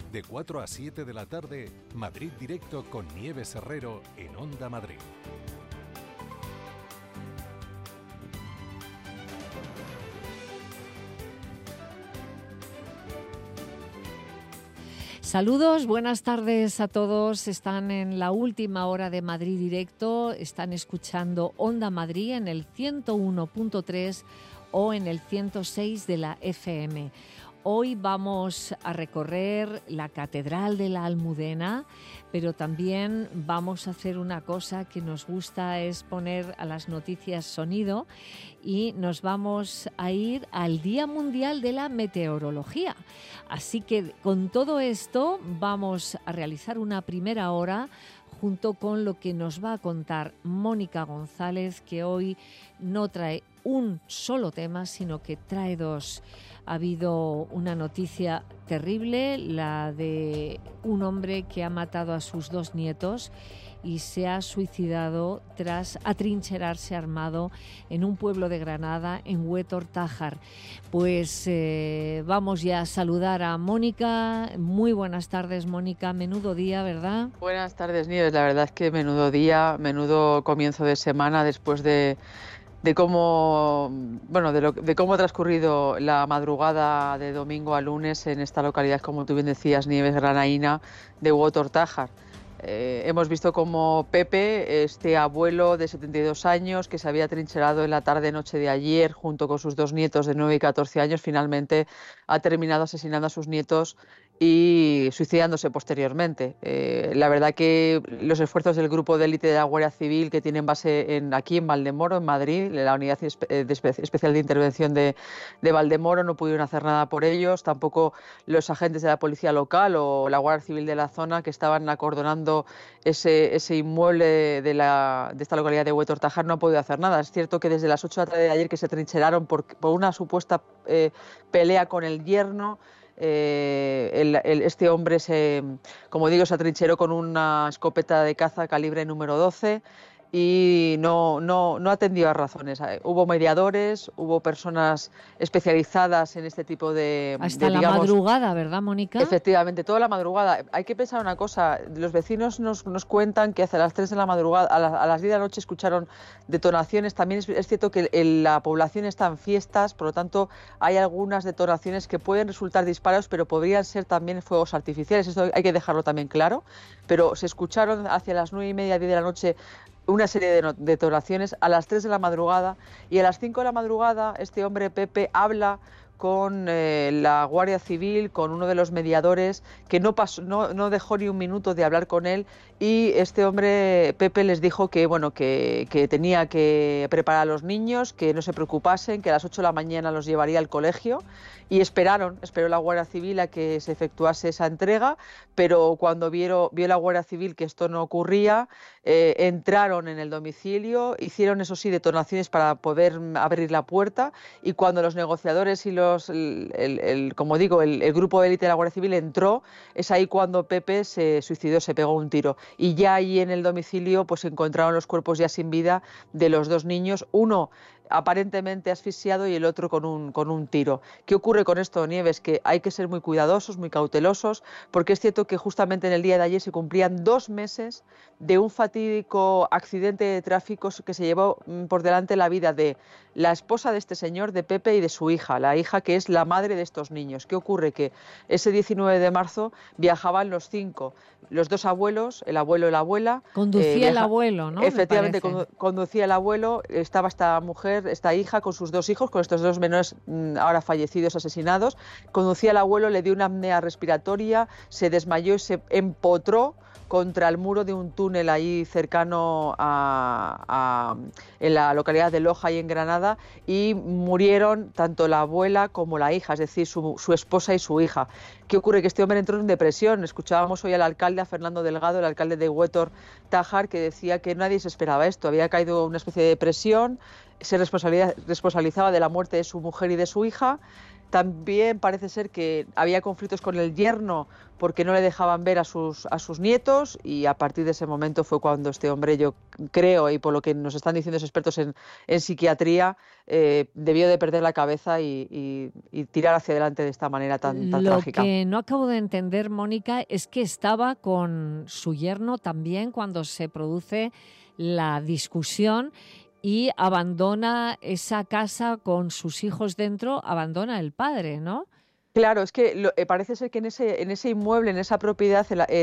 De 4 a 7 de la tarde, Madrid Directo con Nieves Herrero en Onda Madrid. Saludos, buenas tardes a todos. Están en la última hora de Madrid Directo. Están escuchando Onda Madrid en el 101.3 o en el 106 de la FM. Hoy vamos a recorrer la Catedral de la Almudena, pero también vamos a hacer una cosa que nos gusta, es poner a las noticias sonido, y nos vamos a ir al Día Mundial de la Meteorología. Así que con todo esto vamos a realizar una primera hora junto con lo que nos va a contar Mónica González, que hoy no trae un solo tema, sino que trae dos. Ha habido una noticia terrible, la de un hombre que ha matado a sus dos nietos y se ha suicidado tras atrincherarse armado en un pueblo de Granada, en Huétor Tájar. Pues vamos ya a saludar a Mónica. Muy buenas tardes, Mónica. Menudo día, ¿verdad? Buenas tardes, Nieves. La verdad es que menudo día, menudo comienzo de semana después de cómo ha transcurrido la madrugada de domingo a lunes en esta localidad, como tú bien decías, Nieves, granaína, de Huétor Tájar. Hemos visto cómo Pepe, este abuelo de 72 años que se había trincherado en la tarde-noche de ayer junto con sus dos nietos de 9 y 14 años, finalmente ha terminado asesinando a sus nietos y suicidándose posteriormente. La verdad que los esfuerzos del grupo de élite de la Guardia Civil, que tienen base aquí en Valdemoro, en Madrid, la Unidad Especial de Intervención de Valdemoro, no pudieron hacer nada por ellos, tampoco los agentes de la policía local o la Guardia Civil de la zona, que estaban acordonando ese inmueble de esta localidad de Huétor Tájar, no han podido hacer nada. Es cierto que desde las 8 de la tarde de ayer, que se trincheraron por una supuesta pelea con el yerno, este hombre se atrincheró con una escopeta de caza calibre número 12 y no atendió a razones. Hubo mediadores, hubo personas especializadas en este tipo de... Hasta la madrugada, ¿verdad, Mónica? Efectivamente, toda la madrugada. Hay que pensar una cosa, los vecinos nos cuentan que hacia las 3 de la madrugada, a las 10 de la noche escucharon detonaciones. También es cierto que la población está en fiestas, por lo tanto hay algunas detonaciones que pueden resultar disparos, pero podrían ser también fuegos artificiales. Esto hay que dejarlo también claro, pero se escucharon hacia las 9:30, 10 de la noche una serie de detonaciones a las 3 de la madrugada, y a las 5 de la madrugada este hombre Pepe habla con la Guardia Civil, con uno de los mediadores, que no dejó ni un minuto de hablar con él, y este hombre Pepe les dijo que tenía que preparar a los niños, que no se preocupasen, que a las 8 de la mañana los llevaría al colegio, y esperó la Guardia Civil a que se efectuase esa entrega, pero cuando vio la Guardia Civil que esto no ocurría, entraron en el domicilio, hicieron eso sí detonaciones para poder abrir la puerta, y cuando los negociadores y el grupo de élite de la Guardia Civil entró, es ahí cuando Pepe se suicidó, se pegó un tiro, y ya ahí en el domicilio pues se encontraron los cuerpos ya sin vida de los dos niños, uno aparentemente asfixiado y el otro con un tiro. ¿Qué ocurre con esto, Nieves? Que hay que ser muy cuidadosos, muy cautelosos, porque es cierto que justamente en el día de ayer se cumplían 2 meses de un fatídico accidente de tráfico que se llevó por delante la vida de la esposa de este señor, de Pepe, y de su hija, la hija que es la madre de estos niños. ¿Qué ocurre? Que ese 19 de marzo viajaban los 5, los dos abuelos, el abuelo y la abuela. Conducía el abuelo, ¿no? Efectivamente, conducía el abuelo, estaba esta mujer, esta hija con sus dos hijos, con estos dos menores ahora fallecidos, asesinados. Conducía el abuelo, le dio una apnea respiratoria, se desmayó y se empotró contra el muro de un túnel ahí cercano en la localidad de Loja y en Granada, y murieron tanto la abuela como la hija, es decir, su esposa y su hija. ¿Qué ocurre? Que este hombre entró en depresión. Escuchábamos hoy al alcalde, a Fernando Delgado, el alcalde de Huétor Tájar, que decía que nadie se esperaba esto. Había caído en una especie de depresión, se responsabilizaba de la muerte de su mujer y de su hija. También parece ser que había conflictos con el yerno porque no le dejaban ver a sus nietos, y a partir de ese momento fue cuando este hombre, yo creo, y por lo que nos están diciendo los expertos en psiquiatría, debió de perder la cabeza y tirar hacia adelante de esta manera tan Lo trágica. que no acabo de entender, Mónica, es que estaba con su yerno también cuando se produce la discusión y abandona esa casa con sus hijos dentro, abandona el padre, ¿no? Claro, es que parece ser que en ese inmueble, en esa propiedad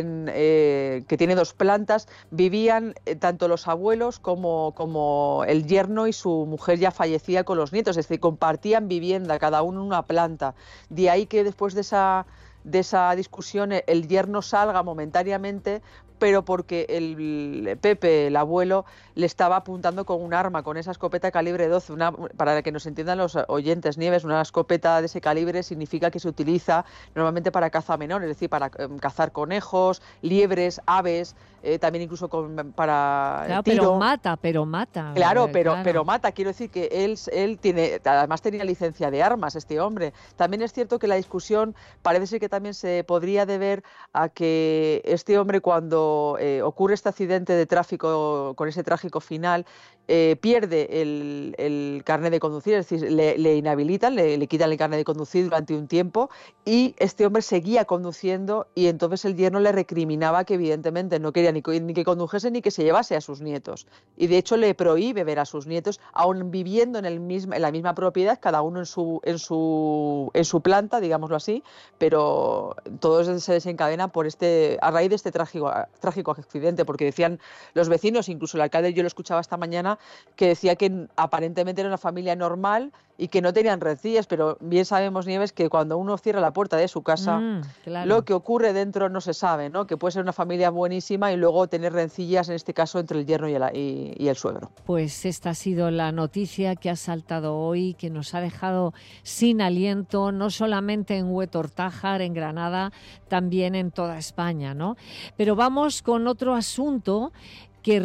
que tiene 2 plantas, vivían tanto los abuelos como el yerno y su mujer ya fallecida con los nietos, es decir, compartían vivienda, cada uno en una planta. De ahí que después de esa discusión el yerno salga momentáneamente, pero porque el Pepe, el abuelo, le estaba apuntando con un arma, con esa escopeta calibre 12. Para que nos entiendan los oyentes, Nieves, una escopeta de ese calibre significa que se utiliza normalmente para caza menor, es decir, para cazar conejos, liebres, aves, también incluso para Claro, tiro. pero mata. Claro, Claro. pero mata. Quiero decir que él tiene, además tenía licencia de armas, este hombre. También es cierto que la discusión parece ser que también se podría deber a que este hombre, cuando ocurre este accidente de tráfico con ese trágico final, pierde el carnet de conducir, es decir, le inhabilitan, le quitan el carnet de conducir durante un tiempo, y este hombre seguía conduciendo, y entonces el yerno le recriminaba que evidentemente no quería ni que condujese ni que se llevase a sus nietos. Y de hecho le prohíbe ver a sus nietos, aún viviendo en la misma propiedad, cada uno en su planta, digámoslo así, pero todo se desencadena a raíz de este trágico accidente, porque decían los vecinos, incluso el alcalde, yo lo escuchaba esta mañana, que decía que aparentemente era una familia normal y que no tenían rencillas, pero bien sabemos, Nieves, que cuando uno cierra la puerta de su casa, claro. lo que ocurre dentro no se sabe, ¿no? Que puede ser una familia buenísima y luego tener rencillas, en este caso, entre el yerno y el suegro. Pues esta ha sido la noticia que ha saltado hoy, que nos ha dejado sin aliento, no solamente en Huetortájar, en Granada, también en toda España, ¿no? Pero vamos con otro asunto que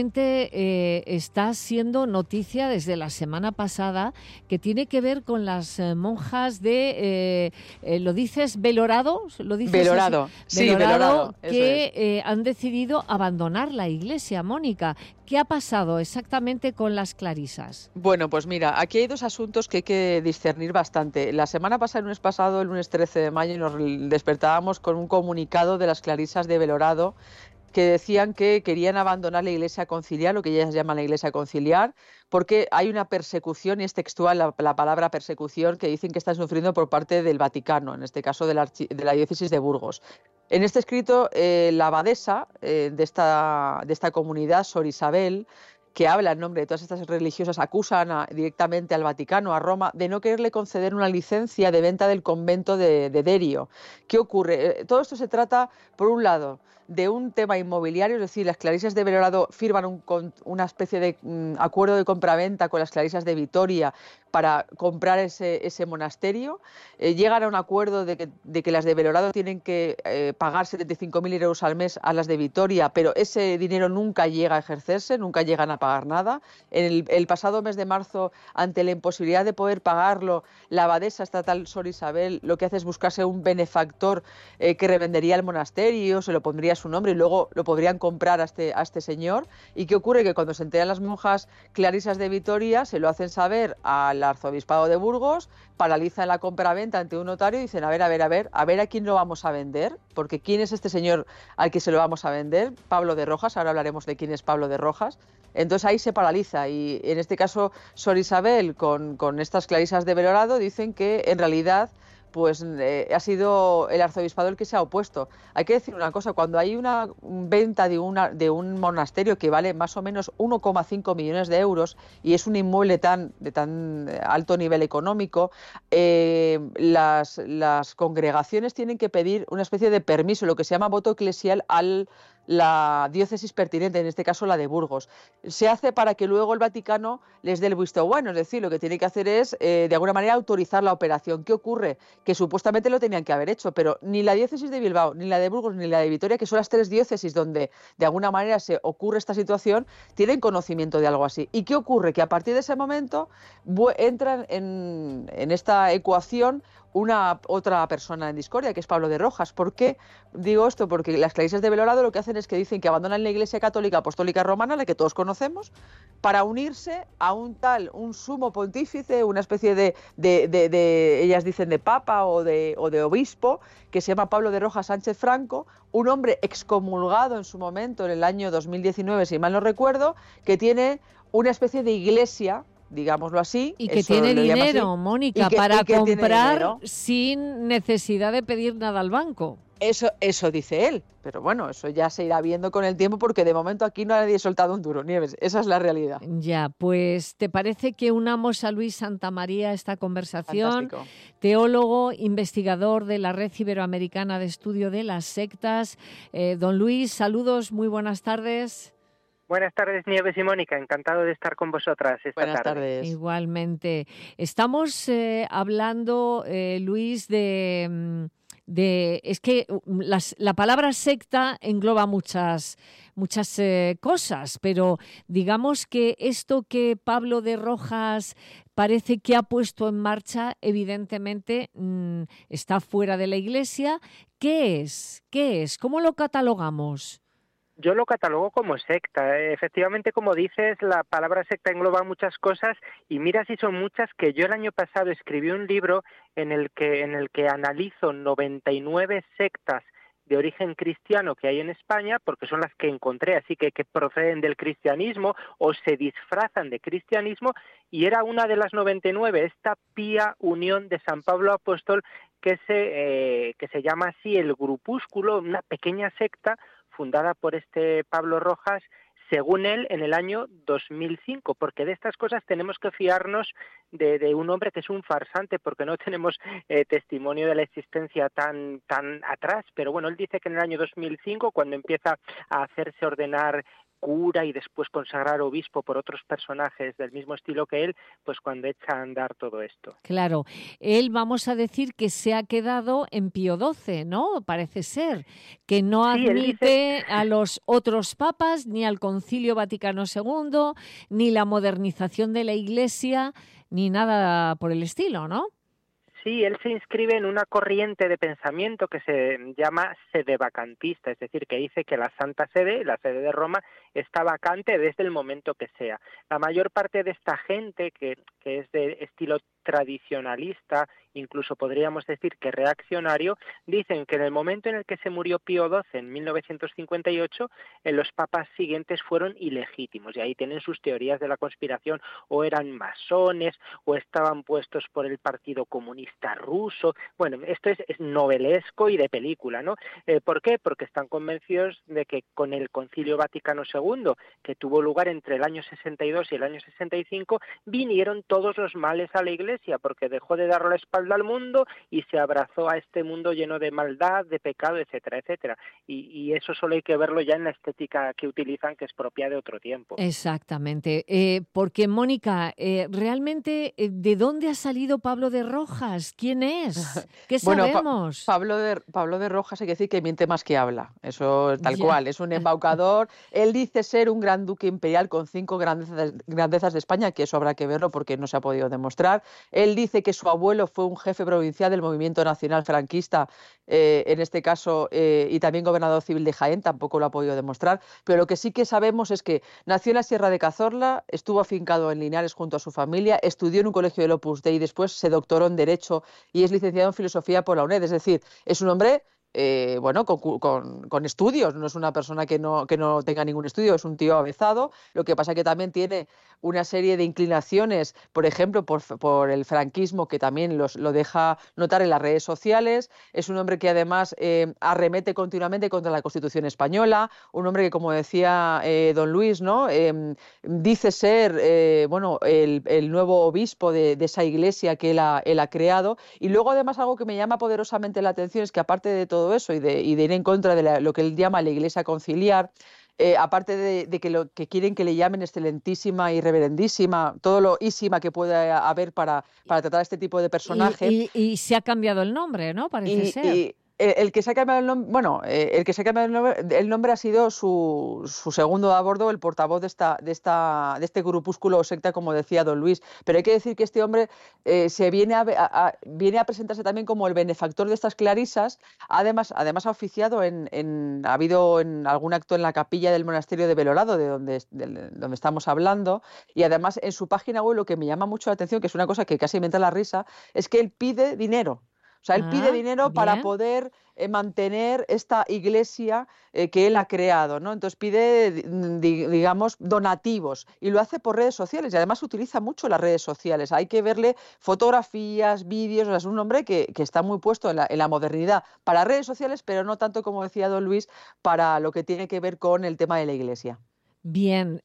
realmente está siendo noticia desde la semana pasada, que tiene que ver con las monjas de, ¿lo dices Belorado? ¿Lo dices Belorado, así? sí, Belorado, que han decidido abandonar la iglesia, Mónica. ¿Qué ha pasado exactamente con las clarisas? Bueno, pues mira, aquí hay 2 asuntos que hay que discernir bastante. La semana pasada, el lunes pasado, el lunes 13 de mayo, nos despertábamos con un comunicado de las clarisas de Belorado, que decían que querían abandonar la Iglesia Conciliar, lo que ellas llaman la Iglesia Conciliar, porque hay una persecución, y es textual la palabra persecución, que dicen que están sufriendo por parte del Vaticano, en este caso de la diócesis de Burgos. En este escrito, la abadesa de esta comunidad, Sor Isabel, que habla en nombre de todas estas religiosas, acusan directamente al Vaticano, a Roma, de no quererle conceder una licencia de venta del convento de Derio. ¿Qué ocurre? Todo esto se trata, por un lado, de un tema inmobiliario, es decir, las clarisas de Belorado firman una especie de acuerdo de compraventa con las clarisas de Vitoria para comprar ese monasterio. Llegan a un acuerdo de que las de Belorado tienen que pagar 75.000 euros al mes a las de Vitoria, pero ese dinero nunca llega a ejercerse, nunca llegan a pagar nada. En el pasado mes de marzo, ante la imposibilidad de poder pagarlo, la abadesa estatal Sor Isabel lo que hace es buscarse un benefactor que revendería el monasterio, se lo pondría a su nombre y luego lo podrían comprar a este señor. ¿Y qué ocurre? Que cuando se enteran las monjas clarisas de Vitoria, se lo hacen saber al arzobispado de Burgos, paralizan la compraventa ante un notario y dicen, a ver a quién lo vamos a vender, porque ¿quién es este señor al que se lo vamos a vender? Pablo de Rojas, ahora hablaremos de quién es Pablo de Rojas. Entonces ahí se paraliza, y en este caso Sor Isabel con estas clarisas de Belorado dicen que en realidad pues ha sido el arzobispado el que se ha opuesto. Hay que decir una cosa, cuando hay una venta de un monasterio que vale más o menos 1,5 millones de euros y es un inmueble de tan alto nivel económico, las congregaciones tienen que pedir una especie de permiso, lo que se llama voto eclesial, al la diócesis pertinente, en este caso la de Burgos. Se hace para que luego el Vaticano les dé el visto bueno, es decir, lo que tiene que hacer es, de alguna manera, autorizar la operación. ¿Qué ocurre? Que supuestamente lo tenían que haber hecho, pero ni la diócesis de Bilbao, ni la de Burgos, ni la de Vitoria, que son las 3 diócesis donde de alguna manera se ocurre esta situación, tienen conocimiento de algo así. ¿Y qué ocurre? Que a partir de ese momento entran en esta ecuación otra persona en discordia, que es Pablo de Rojas. ¿Por qué digo esto? Porque las Clarisas de Belorado lo que hacen es que dicen que abandonan la Iglesia Católica Apostólica Romana, la que todos conocemos, para unirse a un sumo pontífice, una especie de ellas dicen de papa o de obispo, que se llama Pablo de Rojas Sánchez Franco, un hombre excomulgado en su momento, en el año 2019, si mal no recuerdo, que tiene una especie de iglesia, digámoslo así. Y que tiene dinero, Mónica, para comprar sin necesidad de pedir nada al banco. Eso dice él, pero bueno, eso ya se irá viendo con el tiempo, porque de momento aquí no nadie ha soltado un duro, Nieves, esa es la realidad. Ya, pues ¿te parece que unamos a Luis Santamaría a esta conversación? Fantástico. Teólogo, investigador de la Red Iberoamericana de Estudio de las Sectas. Don Luis, saludos, muy buenas tardes. Buenas tardes, Nieves y Mónica. Encantado de estar con vosotras esta tarde. Buenas tardes. Igualmente. Estamos hablando, Luis, es que la palabra secta engloba muchas cosas, pero digamos que esto que Pablo de Rojas parece que ha puesto en marcha, evidentemente está fuera de la Iglesia. ¿Qué es? ¿Cómo lo catalogamos? Yo lo catalogo como secta. Efectivamente, como dices, la palabra secta engloba muchas cosas, y mira si son muchas, que yo el año pasado escribí un libro en el que analizo 99 sectas de origen cristiano que hay en España, porque son las que encontré, así que proceden del cristianismo o se disfrazan de cristianismo, y era una de las 99, esta Pía Unión de San Pablo Apóstol, que se llama así el grupúsculo, una pequeña secta fundada por este Pablo Rojas, según él, en el año 2005, porque de estas cosas tenemos que fiarnos de un hombre que es un farsante, porque no tenemos testimonio de la existencia tan atrás. Pero bueno, él dice que en el año 2005, cuando empieza a hacerse ordenar cura y después consagrar obispo por otros personajes del mismo estilo que él, pues cuando echa a andar todo esto. Claro, él, vamos a decir que se ha quedado en Pío XII, ¿no? Parece ser, que no admite a los otros papas, ni al Concilio Vaticano II, ni la modernización de la Iglesia, ni nada por el estilo, ¿no? Sí, él se inscribe en una corriente de pensamiento que se llama sedevacantista, es decir, que dice que la Santa Sede, la sede de Roma, está vacante desde el momento que sea. La mayor parte de esta gente, que es de estilo tradicionalista, incluso podríamos decir que reaccionario, dicen que en el momento en el que se murió Pío XII, en 1958, los papas siguientes fueron ilegítimos, y ahí tienen sus teorías de la conspiración, o eran masones, o estaban puestos por el Partido Comunista Ruso. Bueno, esto es novelesco y de película, ¿no? ¿Por qué? Porque están convencidos de que con el Concilio Vaticano II, que tuvo lugar entre el año 62 y el año 65, vinieron todos los males a la Iglesia, porque dejó de dar la espalda al mundo y se abrazó a este mundo lleno de maldad, de pecado, etcétera, etcétera. Y eso solo hay que verlo ya en la estética que utilizan, que es propia de otro tiempo. Exactamente. Porque, Mónica, realmente, ¿de dónde ha salido Pablo de Rojas? ¿Quién es? ¿Qué sabemos? Pablo de Rojas, hay que decir que miente más que habla. Eso tal cual, es un embaucador. Él dice ser un gran duque imperial con 5 grandezas de España, que eso habrá que verlo porque no se ha podido demostrar. Él dice que su abuelo fue un jefe provincial del movimiento nacional franquista, en este caso, y también gobernador civil de Jaén, tampoco lo ha podido demostrar, pero lo que sí que sabemos es que nació en la Sierra de Cazorla, estuvo afincado en Linares junto a su familia, estudió en un colegio del Opus Dei y después se doctoró en Derecho y es licenciado en Filosofía por la UNED, es decir, es un hombre con estudios, no es una persona que no tenga ningún estudio, es un tío avezado. Lo que pasa que también tiene una serie de inclinaciones, por ejemplo, por el franquismo, que también lo deja notar en las redes sociales. Es un hombre que además arremete continuamente contra la Constitución española, un hombre que, como decía don Luis, ¿no? Dice ser el nuevo obispo de esa iglesia que él ha creado. Y luego, además, algo que me llama poderosamente la atención es que, aparte de todo todo eso y de ir en contra de lo que él llama la Iglesia conciliar. Aparte de que lo que quieren que le llamen excelentísima y reverendísima, todo lo ísima que pueda haber para tratar a este tipo de personaje. Y se ha cambiado el nombre, ¿no? Parece ser. El que se ha cambiado el nombre, el que se ha cambiado el nombre ha sido su segundo a bordo, el portavoz de este grupúsculo o secta, como decía don Luis. Pero hay que decir que este hombre se viene a presentarse también como el benefactor de estas clarisas. Además ha oficiado ha habido en algún acto en la capilla del monasterio de Belorado, de donde estamos hablando. Y además en su página web lo que me llama mucho la atención, que es una cosa que casi me entra la risa, es que él pide dinero. O sea, él pide dinero bien. para poder mantener esta iglesia que él ha creado, ¿no? Entonces pide, digamos, donativos y lo hace por redes sociales y además utiliza mucho las redes sociales. Hay que verle fotografías, vídeos, o sea, es un hombre que está muy puesto en la modernidad para redes sociales, pero no tanto, como decía don Luis, para lo que tiene que ver con el tema de la iglesia. Bien,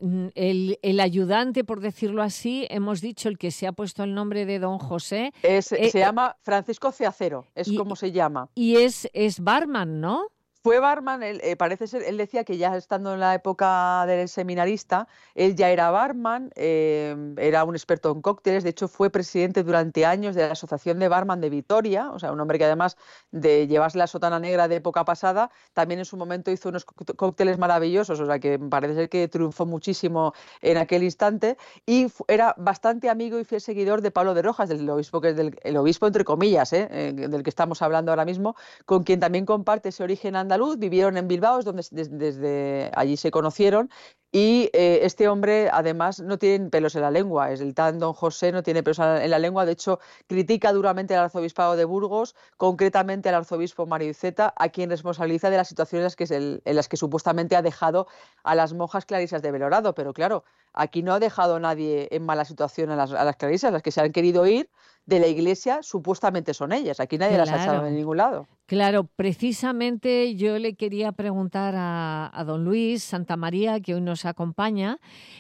el ayudante, por decirlo así, hemos dicho el que se ha puesto el nombre de don José. Se llama Francisco Ceacero, es como se llama. Y es barman, ¿no? Fue barman, parece ser, él decía que ya estando en la época del seminarista, él ya era barman, era un experto en cócteles, de hecho fue presidente durante años de la Asociación de Barman de Vitoria, o sea, un hombre que además de llevarse la sotana negra de época pasada, también en su momento hizo unos cócteles maravillosos, o sea, que parece ser que triunfó muchísimo en aquel instante, y era bastante amigo y fiel seguidor de Pablo de Rojas, del obispo, que es el obispo entre comillas, del que estamos hablando ahora mismo, con quien también comparte ese origen andaluz. Vivieron en Bilbao, donde desde allí se conocieron, y este hombre además no tiene pelos en la lengua, es el tan don José, no tiene pelos en la lengua, de hecho critica duramente al arzobispado de Burgos, concretamente al arzobispo Mario Iceta, a quien responsabiliza de las situaciones en las que supuestamente ha dejado a las monjas clarisas de Belorado, pero claro, aquí no ha dejado nadie en mala situación a las clarisas, las que se han querido ir de la iglesia supuestamente son ellas, aquí nadie las ha echado de ningún lado. Claro, precisamente yo le quería preguntar a don Luis Santamaría, que hoy nos acompaña,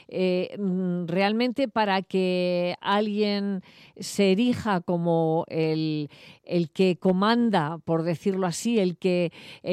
realmente para que alguien se erija como el que comanda, por decirlo así, el que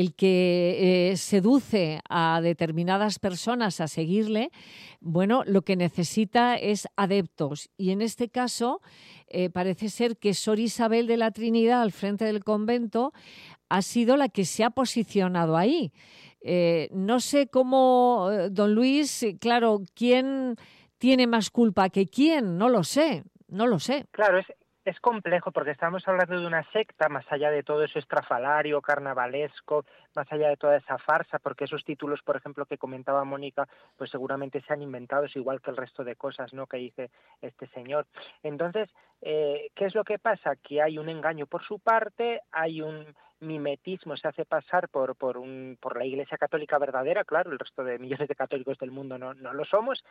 seduce a determinadas personas a seguirle, bueno, lo que necesita es adeptos. Y en este caso parece ser que Sor Isabel de la Trinidad, al frente del convento, ha sido la que se ha posicionado ahí. No sé cómo, don Luis, claro, ¿quién tiene más culpa que quién? No lo sé. Claro, es complejo porque estamos hablando de una secta, más allá de todo eso estrafalario, carnavalesco, más allá de toda esa farsa, porque esos títulos, por ejemplo, que comentaba Mónica, pues seguramente se han inventado, es igual que el resto de cosas, ¿no?, que dice este señor. Entonces, ¿qué es lo que pasa? Que hay un engaño por su parte, hay un mimetismo, se hace pasar por la Iglesia Católica verdadera, claro, el resto de millones de católicos del mundo no lo somos,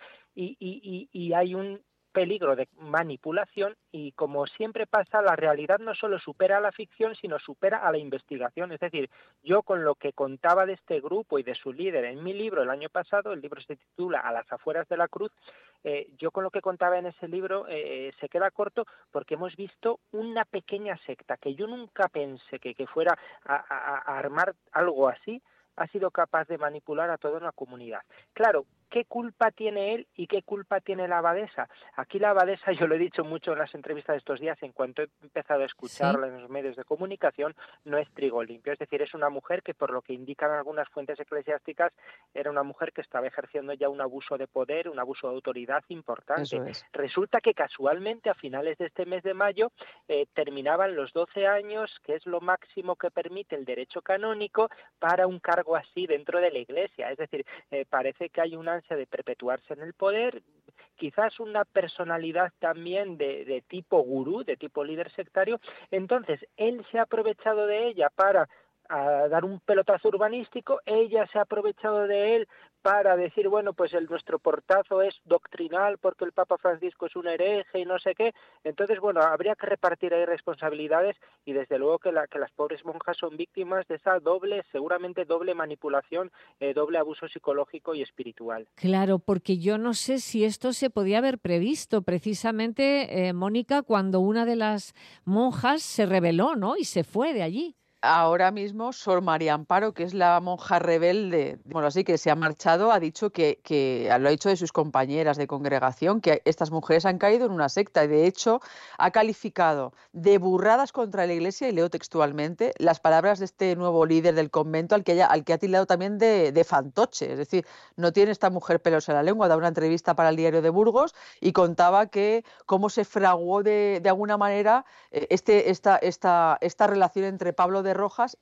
y hay un peligro de manipulación y, como siempre pasa, la realidad no solo supera a la ficción, sino supera a la investigación. Es decir, yo con lo que contaba de este grupo y de su líder en mi libro el año pasado, el libro se titula A las afueras de la cruz, yo con lo que contaba en ese libro se queda corto porque hemos visto una pequeña secta que yo nunca pensé que fuera a armar algo así, ha sido capaz de manipular a toda una comunidad. Claro, ¿qué culpa tiene él y qué culpa tiene la abadesa? Aquí la abadesa, yo lo he dicho mucho en las entrevistas de estos días, en cuanto he empezado a escucharla en los medios de comunicación, no es trigo limpio. Es decir, es una mujer que, por lo que indican algunas fuentes eclesiásticas, era una mujer que estaba ejerciendo ya un abuso de poder, un abuso de autoridad importante. Eso es. Resulta que casualmente a finales de este mes de mayo terminaban los 12 años, que es lo máximo que permite el derecho canónico para un cargo así dentro de la Iglesia. Es decir, parece que hay una de perpetuarse en el poder, quizás una personalidad también de tipo gurú, de tipo líder sectario. Entonces él se ha aprovechado de ella para dar un pelotazo urbanístico, ella se ha aprovechado de él para decir, bueno, pues nuestro portazo es doctrinal porque el Papa Francisco es un hereje y no sé qué. Entonces, bueno, habría que repartir ahí responsabilidades y desde luego que las pobres monjas son víctimas de esa seguramente doble manipulación, doble abuso psicológico y espiritual. Claro, porque yo no sé si esto se podía haber previsto precisamente, Mónica, cuando una de las monjas se rebeló, ¿no?, y se fue de allí. ahora mismo Sor María Amparo, que es la monja rebelde, bueno, así que se ha marchado, ha dicho que lo ha dicho de sus compañeras de congregación, que estas mujeres han caído en una secta y de hecho ha calificado de burradas contra la Iglesia, y leo textualmente las palabras de este nuevo líder del convento al que ha tildado también de fantoche. Es decir, no tiene esta mujer pelos en la lengua. Da una entrevista para el Diario de Burgos y contaba que cómo se fraguó de alguna manera esta relación entre Pablo de Rojas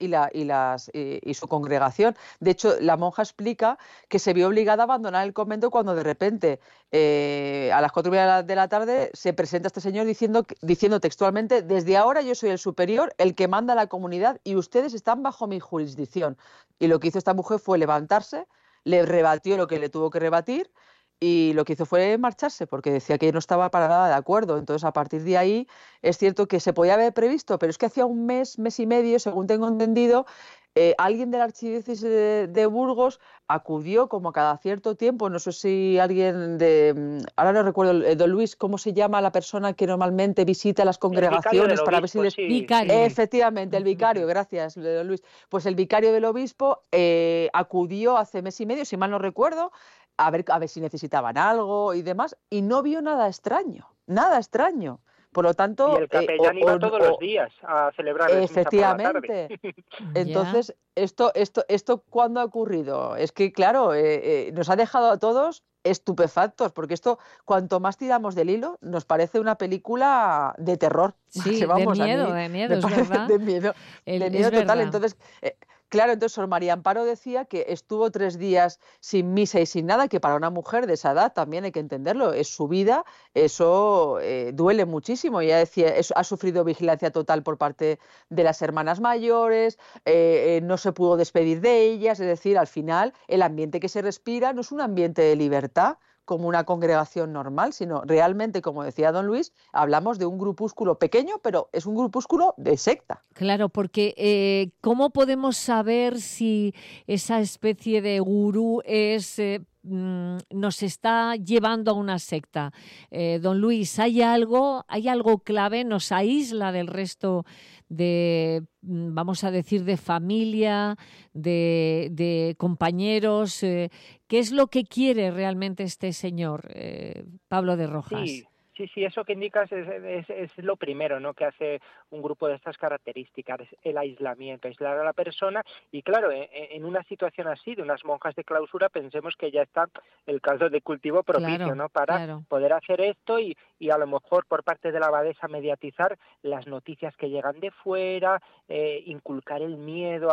y su congregación. De hecho, la monja explica que se vio obligada a abandonar el convento cuando de repente, a las 4:30 de la tarde, se presenta este señor diciendo textualmente: desde ahora yo soy el superior, el que manda a la comunidad, y ustedes están bajo mi jurisdicción. Y lo que hizo esta mujer fue levantarse, le rebatió lo que le tuvo que rebatir, y lo que hizo fue marcharse, porque decía que no estaba para nada de acuerdo. Entonces, a partir de ahí, es cierto que se podía haber previsto, pero es que hacía un mes y medio, según tengo entendido, alguien de la Archidiócesis de Burgos acudió como cada cierto tiempo, no sé si alguien ahora no recuerdo, don Luis, ¿cómo se llama la persona que normalmente visita las congregaciones para ver si les... Sí, Vicario. Efectivamente, el vicario, gracias, don Luis. Pues el vicario del obispo acudió hace mes y medio, si mal no recuerdo, a ver si necesitaban algo y demás, y no vio nada extraño, nada extraño. Por lo tanto... Y el capellán iba todos los días a celebrar misa por la tarde. Efectivamente. Entonces, ¿esto cuándo ha ocurrido? Es que, claro, nos ha dejado a todos estupefactos, porque esto, cuanto más tiramos del hilo, nos parece una película de terror. Sí, Vamos, de miedo, es verdad. De miedo total. Verdad. Entonces... Claro, entonces Sor María Amparo decía que estuvo 3 días sin misa y sin nada, que para una mujer de esa edad también hay que entenderlo, es su vida, eso duele muchísimo. Ella decía, ha sufrido vigilancia total por parte de las hermanas mayores, no se pudo despedir de ellas, es decir, al final el ambiente que se respira no es un ambiente de libertad como una congregación normal, sino realmente, como decía don Luis, hablamos de un grupúsculo pequeño, pero es un grupúsculo de secta. Claro, porque ¿cómo podemos saber si esa especie de gurú nos está llevando a una secta? Don Luis, ¿hay algo clave? ¿Nos aísla del resto de, vamos a decir, de familia, de compañeros? ¿Qué es lo que quiere realmente este señor, Pablo de Rojas? Sí, eso que indicas es lo primero, ¿no?, que hace un grupo de estas características, el aislamiento, aislar a la persona. Y claro, en una situación así, de unas monjas de clausura, pensemos que ya está el caldo de cultivo propicio, claro, ¿no?, para poder hacer esto y a lo mejor por parte de la abadesa mediatizar las noticias que llegan de fuera, inculcar el miedo a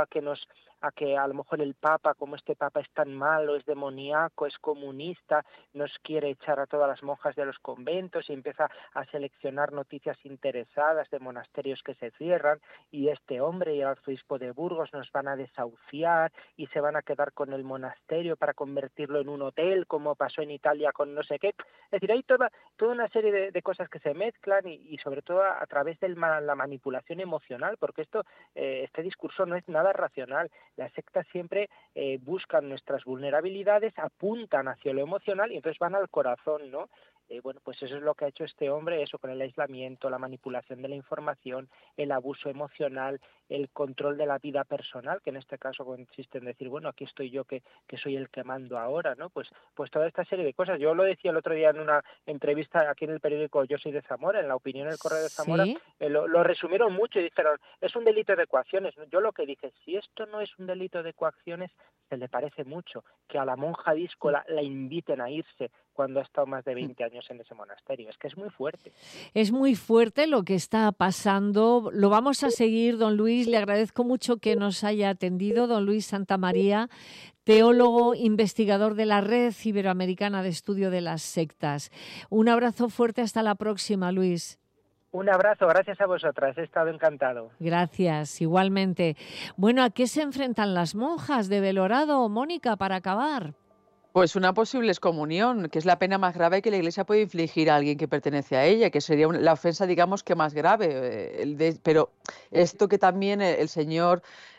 que a lo mejor el Papa, como este Papa es tan malo, es demoníaco, es comunista, nos quiere echar a todas las monjas de los conventos, y empieza a seleccionar noticias interesadas de monasterios que se cierran, y este hombre y el arzobispo de Burgos nos van a desahuciar y se van a quedar con el monasterio para convertirlo en un hotel, como pasó en Italia con no sé qué. Es decir, hay toda una serie de cosas que se mezclan y sobre todo a través de la manipulación emocional, porque este discurso no es nada racional. Las sectas siempre buscan nuestras vulnerabilidades, apuntan hacia lo emocional y entonces van al corazón, ¿no? Bueno, pues eso es lo que ha hecho este hombre, eso con el aislamiento, la manipulación de la información, el abuso emocional, el control de la vida personal, que en este caso consiste en decir, bueno, aquí estoy yo que soy el que mando ahora, ¿no? Pues toda esta serie de cosas. Yo lo decía el otro día en una entrevista aquí en el periódico Yo Soy de Zamora, en La Opinión del Correo de Zamora, ¿sí? Lo resumieron mucho y dijeron, es un delito de coacciones. Yo lo que dije, si esto no es un delito de coacciones, se le parece mucho que a la monja díscola la inviten a irse cuando ha estado más de 20 años en ese monasterio. Es que es muy fuerte. Es muy fuerte lo que está pasando. Lo vamos a seguir, don Luis. Le agradezco mucho que nos haya atendido, don Luis Santamaría, teólogo, investigador de la Red Iberoamericana de Estudio de las Sectas. Un abrazo fuerte, hasta la próxima, Luis. Un abrazo, gracias a vosotras, he estado encantado. Gracias, igualmente. Bueno, ¿a qué se enfrentan las monjas de Belorado, Mónica, para acabar? Pues una posible excomunión, que es la pena más grave que la Iglesia puede infligir a alguien que pertenece a ella, que sería la ofensa, digamos, que más grave. Pero esto que también el señor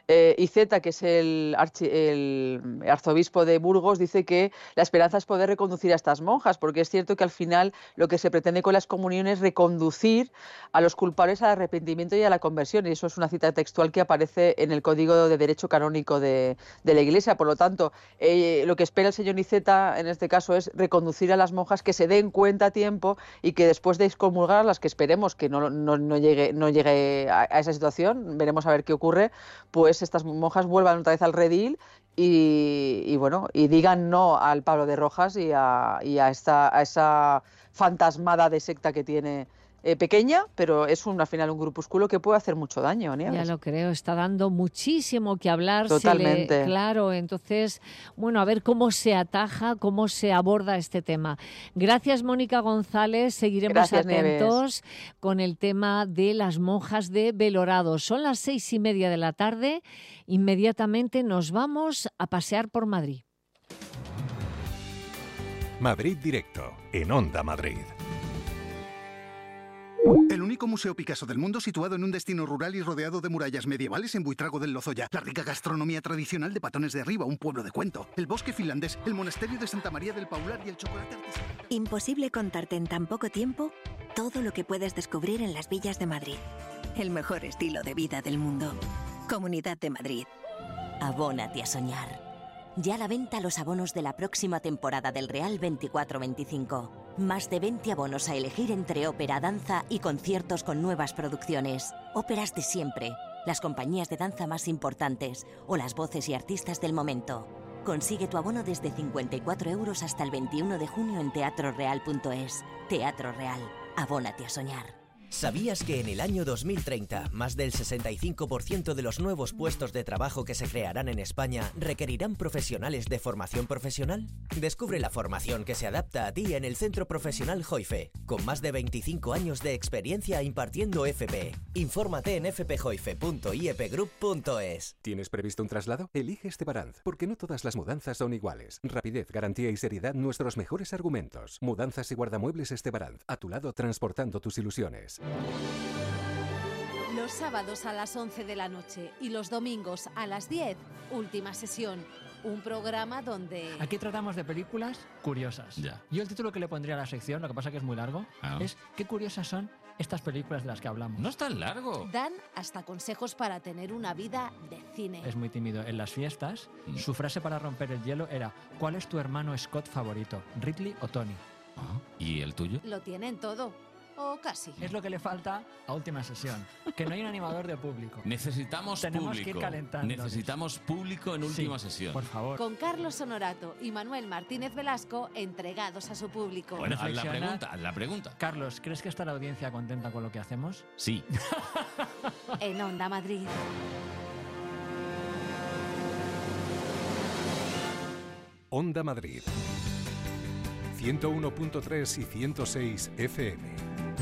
Iceta, que es el arzobispo de Burgos, dice que la esperanza es poder reconducir a estas monjas, porque es cierto que al final lo que se pretende con las comuniones es reconducir a los culpables al arrepentimiento y a la conversión, y eso es una cita textual que aparece en el Código de Derecho Canónico de la Iglesia. Por lo tanto, lo que espera el señor Iceta en este caso es reconducir a las monjas, que se den cuenta a tiempo y que después de excomulgarlas, que esperemos que no llegue a esa situación, veremos a ver qué ocurre, pues estas monjas vuelvan otra vez al redil y bueno, y digan no al Pablo de Rojas y a esa fantasmada de secta que tiene, pequeña, pero es al final un grupúsculo que puede hacer mucho daño, Nieves. Ya lo creo, está dando muchísimo que hablar. Totalmente. Claro, entonces, bueno, a ver cómo se ataja, cómo se aborda este tema. Gracias, Mónica González. Seguiremos atentos con el tema de las monjas de Belorado. Son las 6:30 de la tarde. Inmediatamente nos vamos a pasear por Madrid. Madrid Directo, en Onda Madrid. El único museo Picasso del mundo situado en un destino rural y rodeado de murallas medievales en Buitrago del Lozoya. La rica gastronomía tradicional de Patones de Arriba, un pueblo de cuento. El bosque finlandés, el monasterio de Santa María del Paular y el chocolate artesanal. Imposible contarte en tan poco tiempo todo lo que puedes descubrir en las villas de Madrid. El mejor estilo de vida del mundo. Comunidad de Madrid. Abónate a soñar. Ya a la venta los abonos de la próxima temporada del Real 24-25. Más de 20 abonos a elegir entre ópera, danza y conciertos con nuevas producciones. Óperas de siempre, las compañías de danza más importantes o las voces y artistas del momento. Consigue tu abono desde 54 € hasta el 21 de junio en teatroreal.es. Teatro Real. Abónate a soñar. ¿Sabías que en el año 2030 más del 65% de los nuevos puestos de trabajo que se crearán en España requerirán profesionales de formación profesional? Descubre la formación que se adapta a ti en el Centro Profesional Joife, con más de 25 años de experiencia impartiendo FP. Infórmate en fpjoife.iepgroup.es. ¿Tienes previsto un traslado? Elige Estebaranz, porque no todas las mudanzas son iguales. Rapidez, garantía y seriedad, nuestros mejores argumentos. Mudanzas y guardamuebles Estebaranz, a tu lado transportando tus ilusiones. Los sábados a las 11 de la noche y los domingos a las 10, Última Sesión. Un programa donde... Aquí tratamos de películas curiosas. Ya. Yo el título que le pondría a la sección, lo que pasa que es muy largo, es ¿qué curiosas son estas películas de las que hablamos? No es tan largo. Dan hasta consejos para tener una vida de cine. Es muy tímido. En las fiestas, su frase para romper el hielo era ¿cuál es tu hermano Scott favorito? ¿Ridley o Tony? ¿Y el tuyo? Lo tienen todo. O casi. Es lo que le falta a Última Sesión, que no hay un animador de público. Tenemos público. Que ir calentando. Necesitamos público en Última Sesión. Por favor. Con Carlos Honorato y Manuel Martínez Velasco entregados a su público. Bueno, haz la pregunta. Carlos, ¿crees que está la audiencia contenta con lo que hacemos? Sí. En Onda Madrid. Onda Madrid. 101.3 y 106 FM.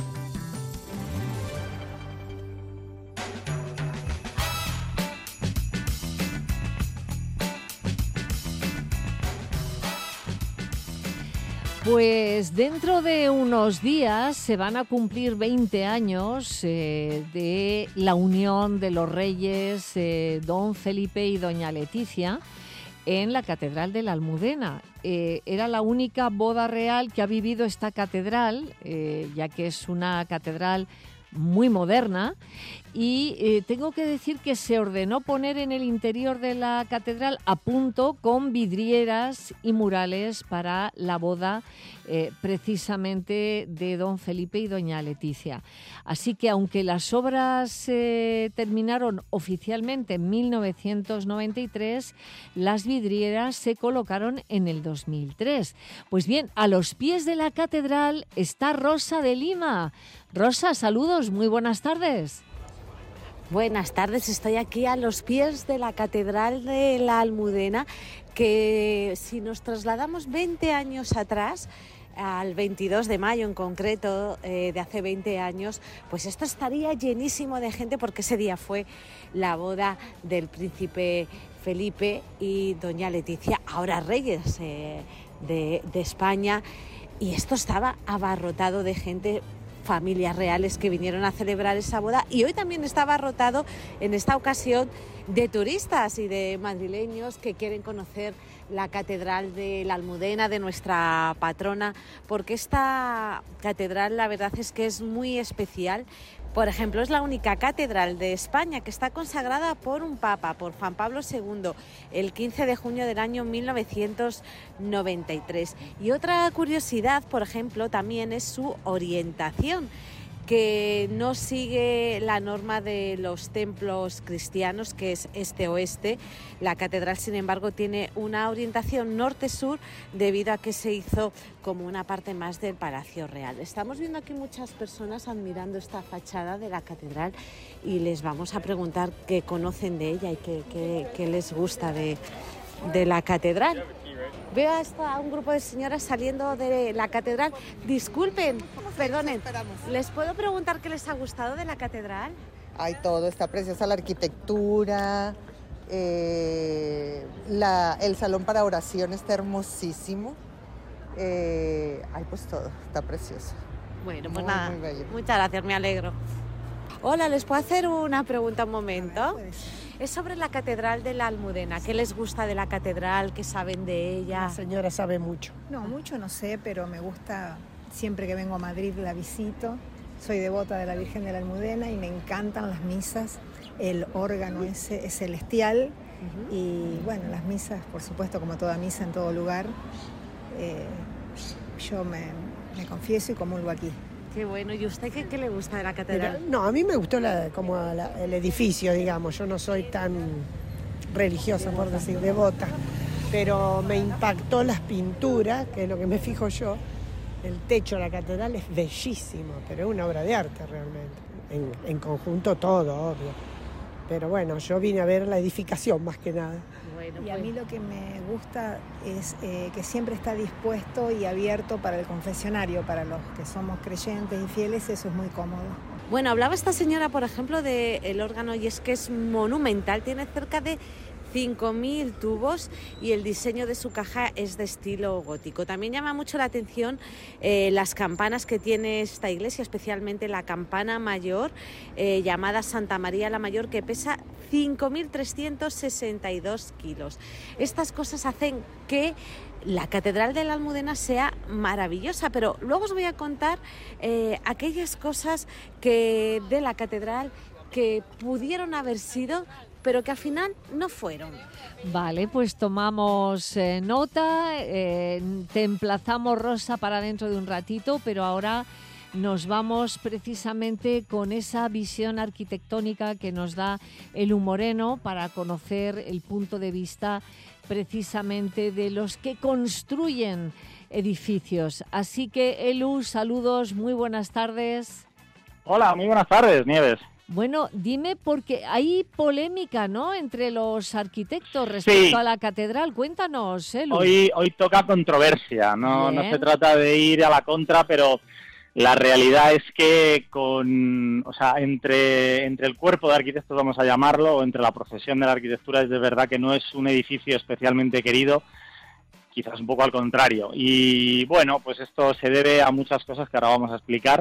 Pues dentro de unos días se van a cumplir 20 años de la unión de los reyes don Felipe y doña Leticia en la Catedral de la Almudena. Era la única boda real que ha vivido esta catedral, ya que es una catedral muy moderna, y tengo que decir que se ordenó poner en el interior de la catedral a punto con vidrieras y murales para la boda precisamente de don Felipe y doña Leticia. Así que aunque las obras terminaron oficialmente en 1993, las vidrieras se colocaron en el 2003. Pues bien, a los pies de la catedral está Rosa de Lima. Rosa, saludos, muy buenas tardes. Buenas tardes, estoy aquí a los pies de la Catedral de la Almudena, que si nos trasladamos 20 años atrás, al 22 de mayo en concreto, de hace 20 años, pues esto estaría llenísimo de gente porque ese día fue la boda del príncipe Felipe y doña Leticia, ahora reyes de España, y esto estaba abarrotado de gente. familias reales que vinieron a celebrar esa boda, y hoy también está abarrotado en esta ocasión de turistas y de madrileños que quieren conocer la Catedral de la Almudena, de nuestra patrona, porque esta catedral la verdad es que es muy especial. Por ejemplo, es la única catedral de España que está consagrada por un papa, por Juan Pablo II, el 15 de junio del año 1993. Y otra curiosidad, por ejemplo, también es su orientación, que no sigue la norma de los templos cristianos, que es este-oeste. La catedral, sin embargo, tiene una orientación norte-sur debido a que se hizo como una parte más del Palacio Real. Estamos viendo aquí muchas personas admirando esta fachada de la catedral y les vamos a preguntar qué conocen de ella y qué les gusta de la catedral. Veo hasta un grupo de señoras saliendo de la catedral. Disculpen, perdonen, ¿les puedo preguntar qué les ha gustado de la catedral? Hay todo, está preciosa la arquitectura, el salón para oración está hermosísimo, hay pues todo, está precioso. Bueno, pues nada, muchas gracias, me alegro. Hola, ¿les puedo hacer una pregunta un momento? Es sobre la Catedral de la Almudena. ¿Qué les gusta de la catedral? ¿Qué saben de ella? La señora sabe mucho. No, mucho no sé, pero me gusta, siempre que vengo a Madrid la visito. Soy devota de la Virgen de la Almudena y me encantan las misas. El órgano es celestial y bueno, las misas, por supuesto, como toda misa en todo lugar, yo me confieso y comulgo aquí. Qué bueno. ¿Y usted qué le gusta de la catedral? No, a mí me gustó el edificio, digamos. Yo no soy tan religiosa, por decir, devota, pero me impactó las pinturas, que es lo que me fijo yo. El techo de la catedral es bellísimo, pero es una obra de arte realmente. En conjunto todo, obvio. Pero bueno, yo vine a ver la edificación más que nada. Bueno, y a mí lo que me gusta es que siempre está dispuesto y abierto para el confesionario, para los que somos creyentes y fieles, eso es muy cómodo. Bueno, hablaba esta señora, por ejemplo, del órgano, y es que es monumental, tiene cerca de 5.000 tubos y el diseño de su caja es de estilo gótico. También llama mucho la atención las campanas que tiene esta iglesia, especialmente la campana mayor llamada Santa María la Mayor, que pesa 5.362 kilos. Estas cosas hacen que la Catedral de la Almudena sea maravillosa, pero luego os voy a contar aquellas cosas de la catedral que pudieron haber sido, pero que al final no fueron. Vale, pues tomamos nota, te emplazamos, Rosa, para dentro de un ratito, pero ahora nos vamos precisamente con esa visión arquitectónica que nos da Elu Moreno para conocer el punto de vista precisamente de los que construyen edificios. Así que, Elu, saludos, muy buenas tardes. Hola, muy buenas tardes, Nieves. Bueno, dime, porque hay polémica, ¿no?, entre los arquitectos respecto a la catedral. Cuéntanos, Elu. Hoy toca controversia, no se trata de ir a la contra, pero la realidad es que entre el cuerpo de arquitectos, vamos a llamarlo, o entre la profesión de la arquitectura, es de verdad que no es un edificio especialmente querido, quizás un poco al contrario. Y bueno, pues esto se debe a muchas cosas que ahora vamos a explicar,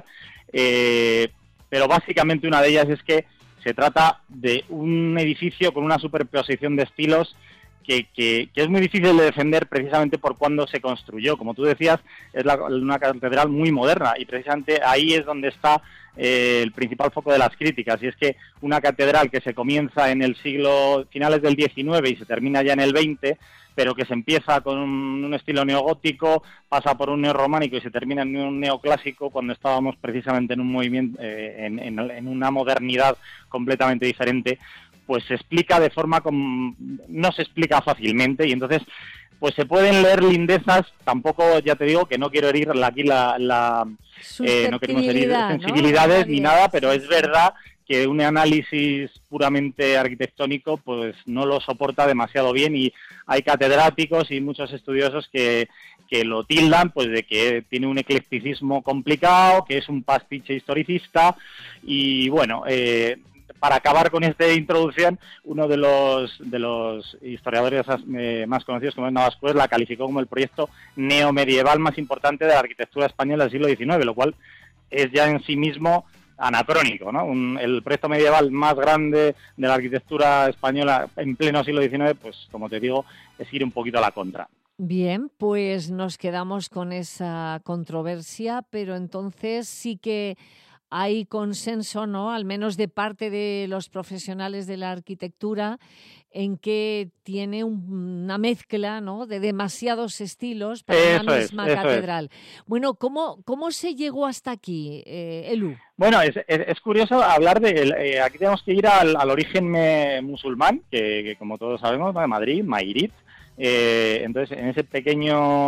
pero básicamente una de ellas es que se trata de un edificio con una superposición de estilos que es muy difícil de defender precisamente por cuándo se construyó. Como tú decías, es una catedral muy moderna y precisamente ahí es donde está el principal foco de las críticas, y es que una catedral que se comienza en el finales del XIX y se termina ya en el XX, pero que se empieza con un estilo neogótico, pasa por un neorrománico y se termina en un neoclásico, cuando estábamos precisamente en un movimiento, en una modernidad completamente diferente, pues se explica de forma no se explica fácilmente, y entonces pues se pueden leer lindezas. Tampoco, ya te digo, que no quiero herir aquí no queremos herir sensibilidades, ¿no?, ni nada, pero es verdad que un análisis puramente arquitectónico pues no lo soporta demasiado bien, y hay catedráticos y muchos estudiosos que lo tildan pues de que tiene un eclecticismo complicado, que es un pastiche historicista. Y bueno, para acabar con esta introducción, uno de los historiadores más conocidos, como es Navascués, la calificó como el proyecto neomedieval más importante de la arquitectura española del siglo XIX, lo cual es ya en sí mismo anacrónico, ¿no? El proyecto medieval más grande de la arquitectura española en pleno siglo XIX, pues como te digo, es ir un poquito a la contra. Bien, pues nos quedamos con esa controversia, pero entonces sí que hay consenso, ¿no? Al menos de parte de los profesionales de la arquitectura, en que tiene una mezcla, ¿no?, de demasiados estilos para una misma catedral. Bueno, ¿cómo se llegó hasta aquí, Elu? Bueno, es curioso hablar de... aquí tenemos que ir al origen musulmán, que como todos sabemos, de Madrid, Mairit. Entonces, en ese pequeño...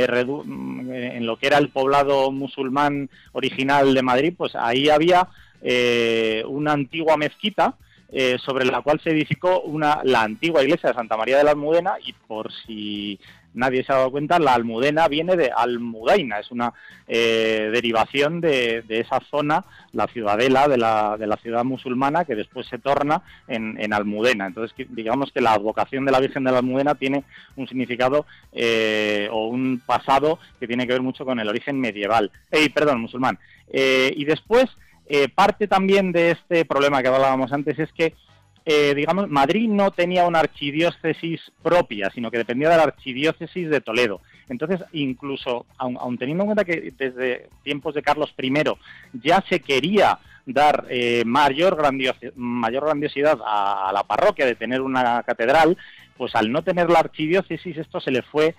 en lo que era el poblado musulmán original de Madrid, pues ahí había una antigua mezquita sobre la cual se edificó la antigua iglesia de Santa María de la Almudena, y por si nadie se ha dado cuenta, la Almudena viene de Almudaina, es una derivación de esa zona, la ciudadela de la ciudad musulmana, que después se torna en Almudena. Entonces, digamos que la advocación de la Virgen de la Almudena tiene un significado o un pasado que tiene que ver mucho con el origen musulmán. Y después, parte también de este problema que hablábamos antes es que digamos, Madrid no tenía una archidiócesis propia, sino que dependía de la archidiócesis de Toledo. Entonces, incluso, aun teniendo en cuenta que desde tiempos de Carlos I ya se quería dar mayor grandiosidad a la parroquia de tener una catedral, pues al no tener la archidiócesis esto se le fue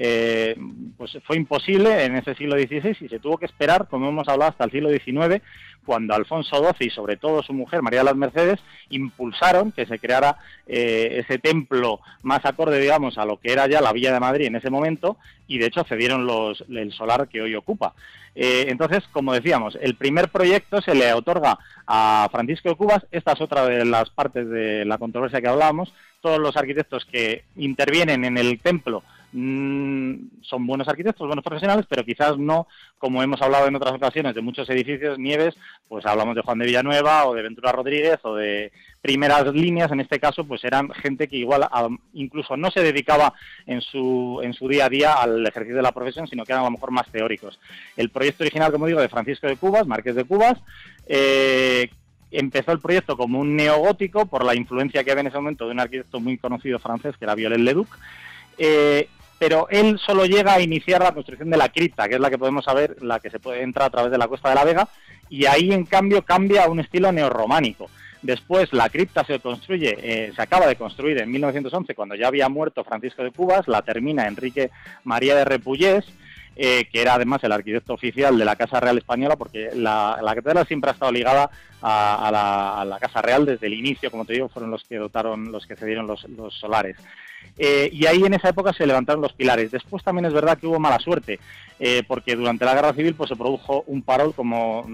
imposible en ese siglo XVI, y se tuvo que esperar, como hemos hablado, hasta el siglo XIX, cuando Alfonso XII y sobre todo su mujer María de las Mercedes impulsaron que se creara ese templo más acorde, digamos, a lo que era ya la Villa de Madrid en ese momento, y de hecho cedieron el solar que hoy ocupa. Entonces, como decíamos, el primer proyecto se le otorga a Francisco de Cubas. Esta es otra de las partes de la controversia que hablábamos. Todos los arquitectos que intervienen en el templo son buenos arquitectos, buenos profesionales, pero quizás no, como hemos hablado en otras ocasiones, de muchos edificios, Nieves, pues hablamos de Juan de Villanueva o de Ventura Rodríguez o de primeras líneas. En este caso, pues eran gente que igual incluso no se dedicaba en su día a día al ejercicio de la profesión, sino que eran a lo mejor más teóricos. El proyecto original, como digo, de Francisco de Cubas, Marqués de Cubas, empezó el proyecto como un neogótico por la influencia que había en ese momento de un arquitecto muy conocido francés, que era Viollet-le-Duc, pero él solo llega a iniciar la construcción de la cripta, que es la que podemos saber, la que se puede entrar a través de la Cuesta de la Vega, y ahí en cambio cambia a un estilo neorrománico. Después la cripta se acaba de construir en 1911, cuando ya había muerto Francisco de Cubas, la termina Enrique María de Repullés, que era además el arquitecto oficial de la Casa Real Española, porque la catedral siempre ha estado ligada a la Casa Real desde el inicio, como te digo, fueron los que cedieron los solares. Y ahí en esa época se levantaron los pilares. Después también es verdad que hubo mala suerte, porque durante la Guerra Civil pues se produjo un parol, como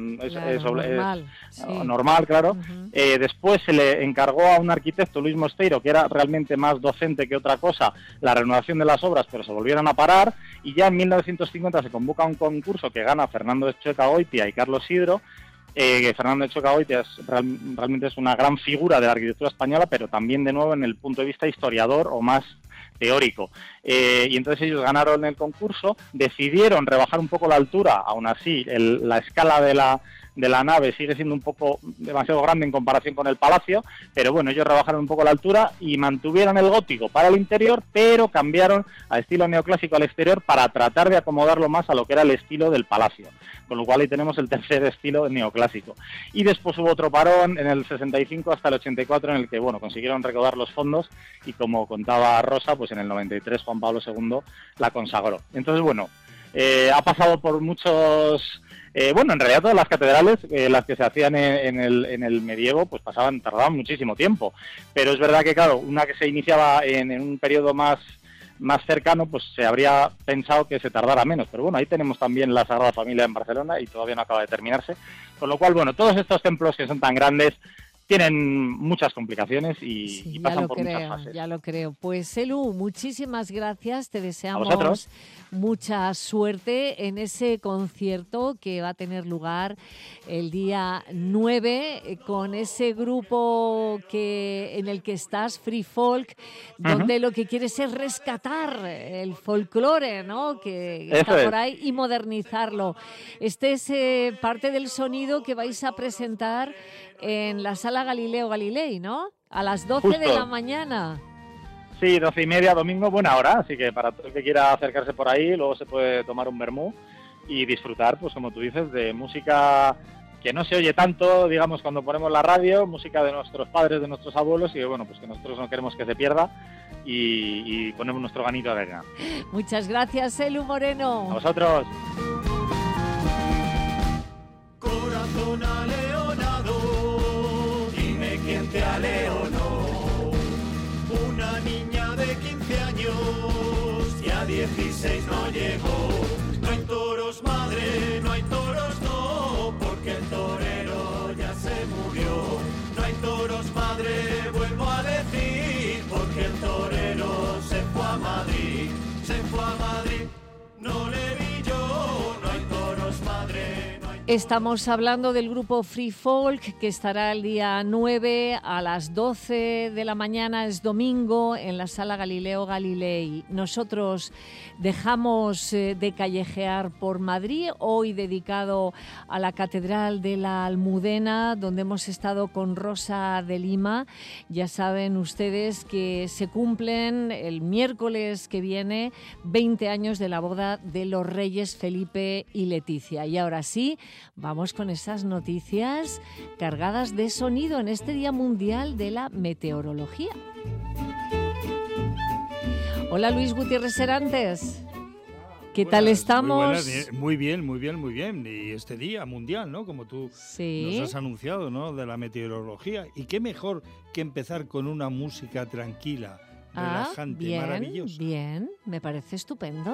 normal, claro. Después se le encargó a un arquitecto, Luis Mosteiro, que era realmente más docente que otra cosa, la renovación de las obras, pero se volvieron a parar, y ya en 1950 se convoca un concurso que gana Fernando de Echegagoitia y Carlos Sidro. Fernando de Echegagoitia realmente es una gran figura de la arquitectura española, pero también de nuevo en el punto de vista historiador o más teórico. Y entonces ellos ganaron el concurso, decidieron rebajar un poco la altura, aún así la escala de la nave sigue siendo un poco demasiado grande en comparación con el palacio, pero bueno, ellos rebajaron un poco la altura y mantuvieron el gótico para el interior, pero cambiaron a estilo neoclásico al exterior para tratar de acomodarlo más a lo que era el estilo del palacio, con lo cual ahí tenemos el tercer estilo neoclásico. Y después hubo otro parón en el 65 hasta el 84, en el que bueno, consiguieron recaudar los fondos, y como contaba Rosa, pues en el 93 Juan Pablo II la consagró. Entonces bueno, ha pasado por muchos... en realidad todas las catedrales, las que se hacían en el medievo, pues tardaban muchísimo tiempo. Pero es verdad que, claro, una que se iniciaba en un periodo más cercano, pues se habría pensado que se tardara menos. Pero bueno, ahí tenemos también la Sagrada Familia en Barcelona y todavía no acaba de terminarse. Con lo cual, bueno, todos estos templos que son tan grandes tienen muchas complicaciones y pasan por muchas fases. Ya lo creo. Pues Elu, muchísimas gracias. Te deseamos mucha suerte en ese concierto que va a tener lugar el día 9 con ese grupo en el que estás, Free Folk, donde lo que quieres es rescatar el folclore, ¿no? Que está por ahí y modernizarlo. Este es parte del sonido que vais a presentar en la Sala Galileo Galilei, ¿no? A las 12 de la mañana. Sí, 12:30, domingo, buena hora, así que para todo el que quiera acercarse por ahí, luego se puede tomar un vermú y disfrutar, pues como tú dices, de música que no se oye tanto, digamos, cuando ponemos la radio, música de nuestros padres, de nuestros abuelos, y bueno, pues que nosotros no queremos que se pierda y ponemos nuestro granito de arena. Muchas gracias, Elu Moreno. A vosotros. Corazón aleonado, dime quién te aleonó. Una niña de 15 años, ya 16 no llegó. No hay toros, madre, no hay toros, no, porque el torero ya se murió. No hay toros, madre, vuelvo a decir, porque el torero se fue a Madrid, no le vi yo. No hay toros, madre, no hay... Estamos hablando del grupo Free Folk, que estará el día 9 a las 12 de la mañana, es domingo, en la Sala Galileo Galilei. Nosotros dejamos de callejear por Madrid, hoy dedicado a la Catedral de la Almudena, donde hemos estado con Rosa de Lima. Ya saben ustedes que se cumplen el miércoles que viene 20 años de la boda de los reyes Felipe y Leticia. Y ahora sí, vamos con esas noticias cargadas de sonido en este Día Mundial de la Meteorología. Hola Luis Gutiérrez Serantes. ¿Qué tal estamos? Muy bien. Y este Día Mundial, ¿no? Como tú nos has anunciado, ¿no? De la meteorología. Y qué mejor que empezar con una música tranquila, relajante, maravillosa. Bien, me parece estupendo.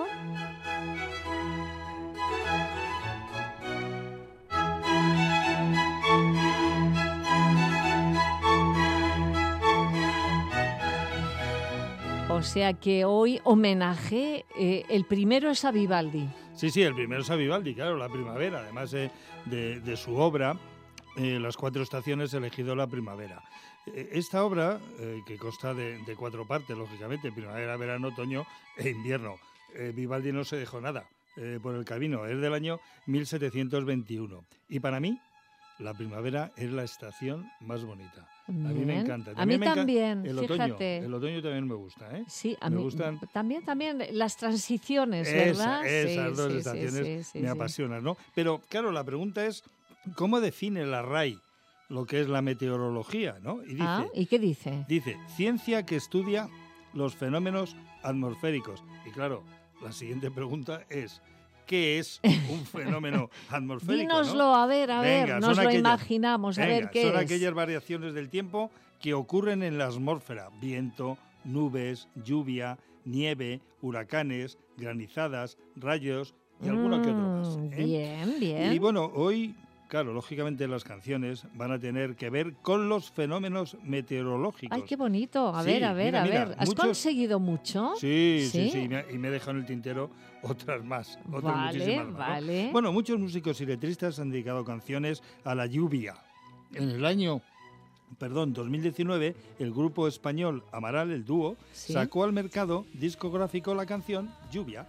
O sea que hoy homenaje, el primero es a Vivaldi. Sí, el primero es a Vivaldi, claro, la primavera, además de su obra, Las cuatro estaciones, he elegido la primavera. Esta obra, que consta de 4 partes, lógicamente, primavera, verano, otoño e invierno. Vivaldi no se dejó nada por el camino, es del año 1721. Y para mí, la primavera es la estación más bonita. Bien. A mí me encanta. A mí también, el fíjate. El otoño también me gusta, ¿eh? Sí, a me mí gustan también las transiciones, ¿verdad? Esas dos estaciones me apasionan, ¿no? Pero claro, la pregunta es, ¿cómo define la RAI lo que es la meteorología, ¿no? Y dice, ¿y qué dice? Dice, ciencia que estudia los fenómenos atmosféricos. Y claro, la siguiente pregunta es, ¿qué es un fenómeno atmosférico? Dínoslo, ¿no? A ver, venga, nos lo imaginamos, a ver qué es. Son aquellas variaciones del tiempo que ocurren en la atmósfera. Viento, nubes, lluvia, nieve, huracanes, granizadas, rayos y alguno que otro más. Bien. Y bueno, hoy, claro, lógicamente las canciones van a tener que ver con los fenómenos meteorológicos. ¡Ay, qué bonito! A ver. ¿Has conseguido mucho? Sí. Y me he dejado en el tintero otras más. Muchísimas más, ¿no? Bueno, muchos músicos y letristas han dedicado canciones a la lluvia. En el año 2019, el grupo español Amaral, el dúo, sacó al mercado discográfico la canción Lluvia.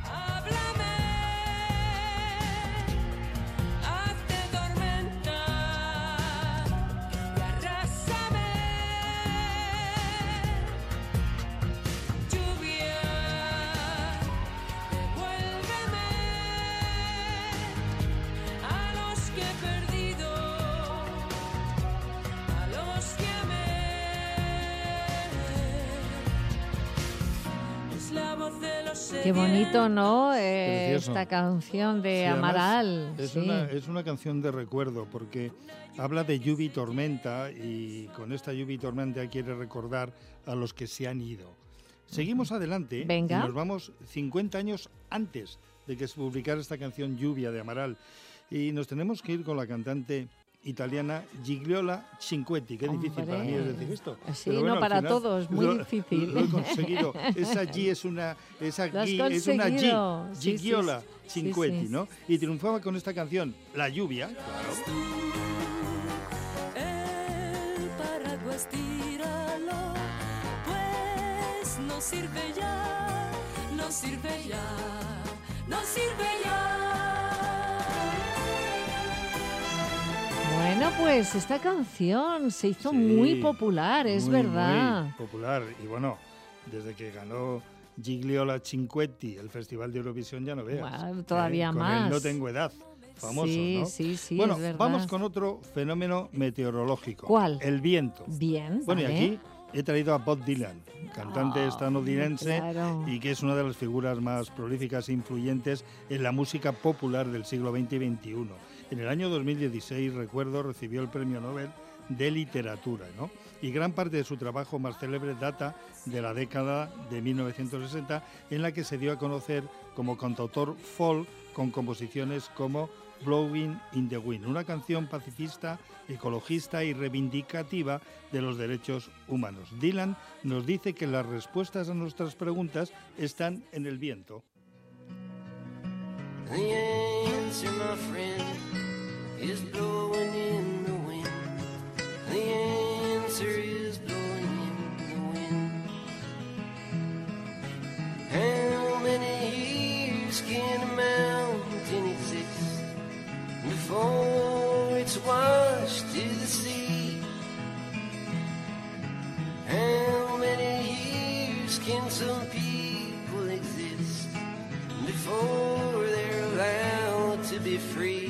Qué bonito, ¿no? Esta canción de Amaral. Es una canción de recuerdo porque habla de lluvia y tormenta y con esta lluvia y tormenta quiere recordar a los que se han ido. Seguimos adelante. Venga. Y nos vamos 50 años antes de que se publicara esta canción Lluvia de Amaral y nos tenemos que ir con la cantante italiana Gigliola Cinquetti. Qué difícil para mí es decir esto. Sí, bueno, no, para todos, muy difícil. Lo he conseguido. Esa G es una G. Gigliola Cinquetti, ¿no? Y triunfaba con esta canción, La lluvia, claro. El paraguas tíralo, pues no sirve ya, no sirve ya, no sirve ya. Bueno, pues esta canción se hizo muy popular, es verdad. Muy popular. Y bueno, desde que ganó Gigliola Cinquetti el Festival de Eurovisión, ya no veas. Wow, todavía más. Con el No tengo edad, famoso, sí, ¿no? Sí, bueno, es verdad. Vamos con otro fenómeno meteorológico. ¿Cuál? El viento. Bien, Bueno, vale. y aquí he traído a Bob Dylan, cantante estadounidense, claro. y que es una de las figuras más prolíficas e influyentes en la música popular del siglo XX y XXI. En el año 2016, recuerdo, recibió el Premio Nobel de Literatura, ¿no? Y gran parte de su trabajo más célebre data de la década de 1960, en la que se dio a conocer como cantautor folk con composiciones como Blowing in the Wind, una canción pacifista, ecologista y reivindicativa de los derechos humanos. Dylan nos dice que las respuestas a nuestras preguntas están en el viento. The answer, my friend, is blowing in the wind. The answer is blowing in the wind. How many years can a mountain exist before it's washed to the sea? How many years can some people exist before they're allowed to be free?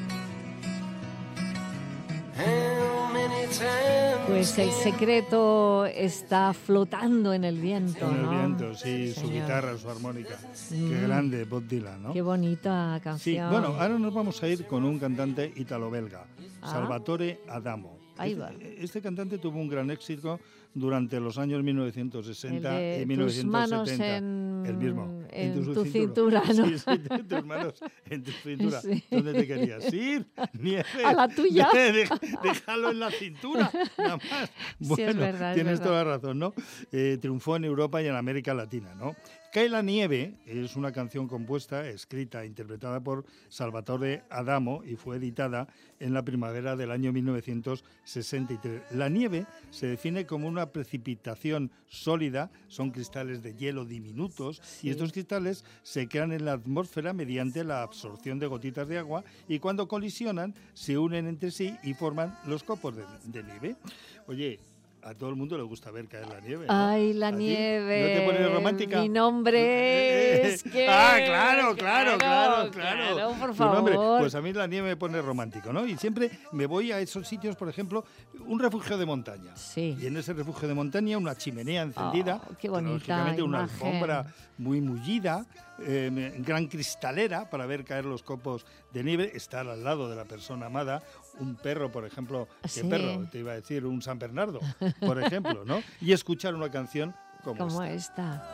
Pues el secreto está flotando en el viento, En el ¿no? viento, sí, su señor. guitarra, su armónica. Qué grande, Bob Dylan, ¿no? Qué bonita Sí, canción. bueno, ahora nos vamos a ir con un cantante italo-belga, Ah. Salvatore Adamo. Ahí va. Este cantante tuvo un gran éxito durante los años 1960 El de y 1970. tus manos en, el mismo. en tu cintura, ¿no? Sí, sí, tus manos en tu cintura. Sí. ¿Dónde te querías ir? Nieves. A la tuya. Déjalo en la cintura, nada más. Sí, es verdad, es tienes verdad. toda la razón, ¿no? Triunfó en Europa y en América Latina, ¿no? Cae la nieve es una canción compuesta, escrita e interpretada por Salvatore Adamo y fue editada en la primavera del año 1963. La nieve se define como una precipitación sólida, son cristales de hielo diminutos y estos cristales se crean en la atmósfera mediante la absorción de gotitas de agua y cuando colisionan se unen entre sí y forman los copos de nieve. Oye, a todo el mundo le gusta ver caer la nieve, ¿no? Ay, la ¿A ti? nieve. ¿No te pones romántica? Mi nombre es que... Ah, claro. por Tu favor. nombre. Pues a mí la nieve me pone romántico, ¿no? Y siempre me voy a esos sitios, por ejemplo, un refugio de montaña. Sí. Y en ese refugio de montaña una chimenea encendida, qué bonita lógicamente una imagen. alfombra muy mullida, gran cristalera para ver caer los copos de nieve, estar al lado de la persona amada, un perro, por ejemplo, Sí. ¿qué perro? Te iba a decir un San Bernardo, por ejemplo, ¿no? Y escuchar una canción como esta.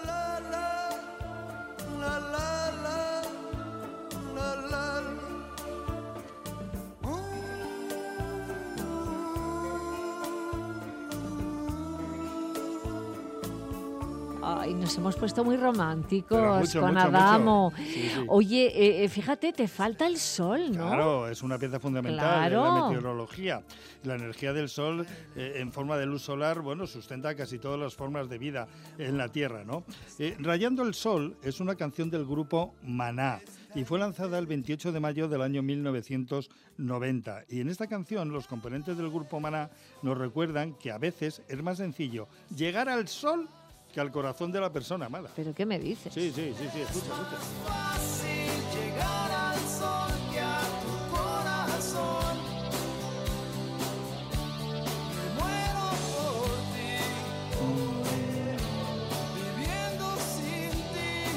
Ay, nos hemos puesto muy románticos Pero mucho, con mucho, Adamo. mucho. Sí, sí. Oye, fíjate, te falta el sol, ¿no? Claro, es una pieza fundamental Claro. en la meteorología. La energía del sol en forma de luz solar, bueno, sustenta casi todas las formas de vida en la Tierra, ¿no? Rayando el sol es una canción del grupo Maná y fue lanzada el 28 de mayo del año 1990. Y en esta canción los componentes del grupo Maná nos recuerdan que a veces es más sencillo llegar al sol que al corazón de la persona amada. ¿Pero qué me dices? Sí, escucha. Fácil llegar al sol que a tu corazón. Me muero por ti, viviendo sin ti.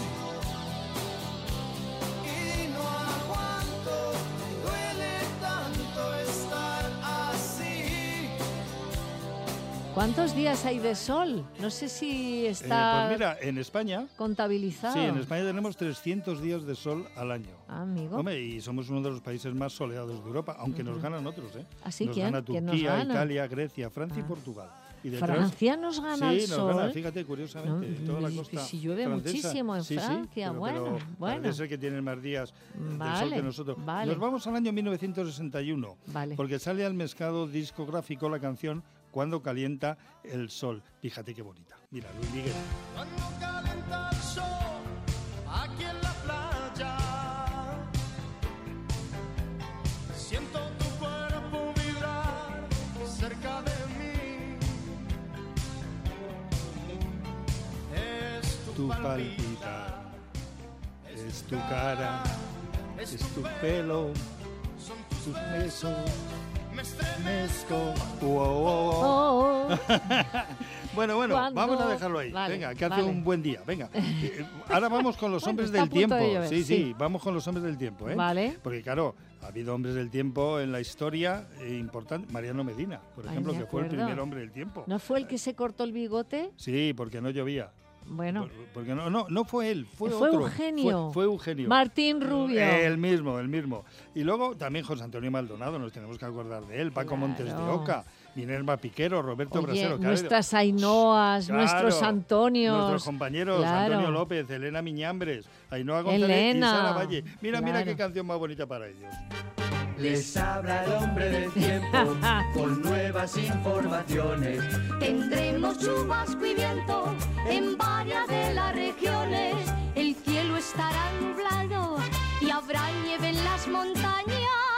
Y no aguanto, me duele tanto estar así. ¿Cuántos días hay de sol? No sé si está Pues mira, en España... contabilizado. Sí, en España tenemos 300 días de sol al año. Amigo. Hombre, y somos uno de los países más soleados de Europa, aunque nos ganan otros, ¿eh? ¿Así nos quién? gana ¿Quién nos Turquía, gana? Italia, Grecia, Francia y Portugal. Y detrás- Francia nos gana el Sí, nos sol. gana, fíjate, curiosamente, en toda la costa si llueve francesa. muchísimo en Sí, sí, Francia, pero bueno. parece ser que tienen más días del sol Vale, que nosotros. vale. Nos vamos al año 1961, Vale. porque sale al mercado discográfico la canción Cuando calienta el sol. Fíjate qué bonita. Mira, Luis Miguel. Cuando calienta el sol aquí en la playa, siento tu cuerpo vibrar cerca de mí. Es Tu palpitar, es tu cara, es tu pelo, tus besos, me estremezco. Bueno, ¿Cuándo? vamos a dejarlo ahí. Vale, Venga, que hace vale. un buen día. Venga. Ahora vamos con los Bueno, hombres está a del punto de tiempo. llover, Sí, sí. vamos con los hombres del tiempo, ¿eh? Vale. Porque claro, ha habido hombres del tiempo en la historia importante. Mariano Medina, por Ay, ejemplo, me que fue el acuerdo. primer hombre del tiempo. ¿No fue el que se cortó el bigote? Sí, porque no llovía. Bueno. Porque no fue él, fue Fue otro. Eugenio. Fue Eugenio. Martín Rubio. El mismo. Y luego también José Antonio Maldonado, nos tenemos que acordar de él, Paco Montes de Oca, Minerva Piquero, Roberto Oye, Brasero. que ha nuestras Ainhoas, Claro, nuestros Antonios. Nuestros compañeros, Claro. Antonio López, Elena Miñambres, Ainhoa González Elena. y Sara Valle. Mira Claro. qué canción más bonita para ellos. Les habla el hombre del tiempo con nuevas informaciones. Tendremos chubasco y viento en varias de las regiones. El cielo estará nublado y habrá nieve en las montañas.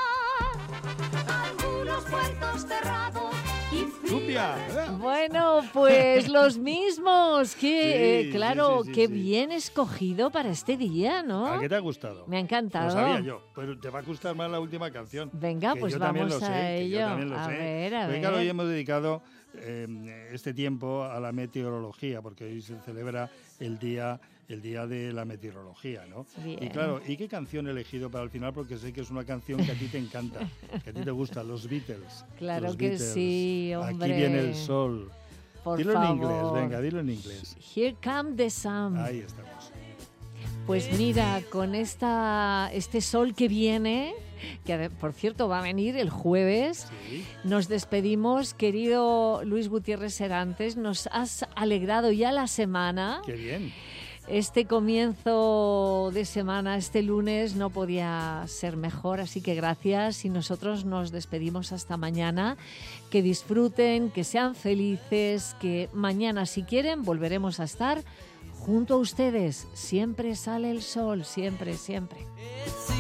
Algunos puertos cerrados y ¡Lluvia! Bueno, pues los mismos. Que, Sí, claro, sí, qué sí. bien escogido para este día, ¿no? ¿A qué te ha gustado? Me ha encantado. Lo sabía yo, pero te va a gustar más la última canción. Venga, que pues yo también vamos lo sé, a que yo ello. también lo A sé. ver, a Porque, claro, ver. hoy hemos dedicado este tiempo a la meteorología, porque hoy se celebra el día de la meteorología, ¿no? Bien. Y claro, ¿y qué canción he elegido para el final? Porque sé que es una canción que a ti te encanta, que a ti te gusta, los Beatles. Claro los que Beatles. sí, Aquí hombre. viene el sol. Por dilo favor. en inglés, venga, dilo en inglés. Here come the sun. Ahí estamos. Pues mira, con este sol que viene, que por cierto va a venir el jueves, nos despedimos. Querido Luis Gutiérrez Serantes, nos has alegrado ya la semana. Qué bien. Este comienzo de semana, este lunes, no podía ser mejor, así que gracias y nosotros nos despedimos hasta mañana. Que disfruten, que sean felices, que mañana, si quieren, volveremos a estar junto a ustedes. Siempre sale el sol, siempre, siempre.